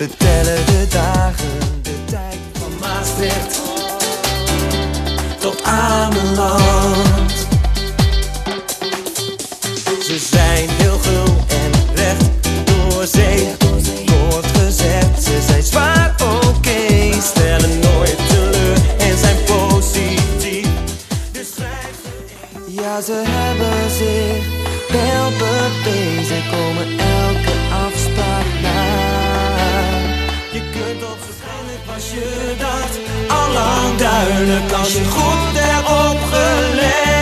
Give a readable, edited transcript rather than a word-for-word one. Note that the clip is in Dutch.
We tellen de dagen, de tijd van Maastricht tot Ameland. Ze zijn heel gul en recht door zee, wordt gezegd. Ze zijn zwaar, oké, stellen nooit teleur en zijn positief. Dus ja, ze hebben zich wel bewezen, komen elke afspraak na. Je kunt toch waarschijnlijk, was je dat al lang duidelijk als je goed hebt opgelet.